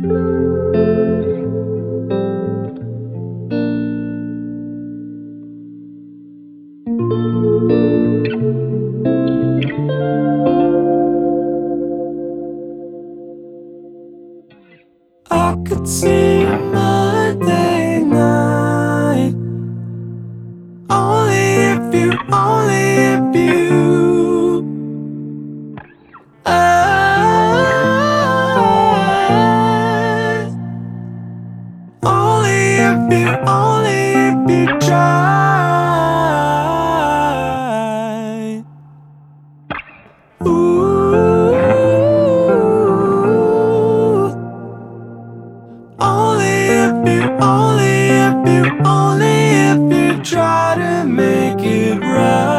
I could see my day night. Only if you, only if you ask. Only if you, only if you try. Ooh. Only if you, only if you, only if you try to make it right.